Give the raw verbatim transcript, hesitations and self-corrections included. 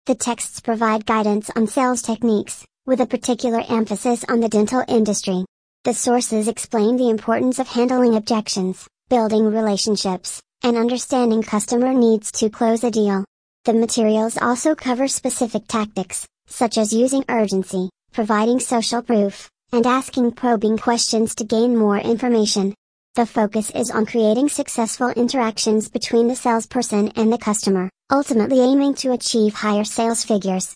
The texts provide guidance on sales techniques, with a particular emphasis on the dental industry. The sources explain the importance of handling objections, building relationships, and understanding customer needs to close a deal. The materials also cover specific tactics, such as using urgency, providing social proof, and asking probing questions to gain more information. The focus is on creating successful interactions between the salesperson and the customer, ultimately aiming to achieve higher sales figures.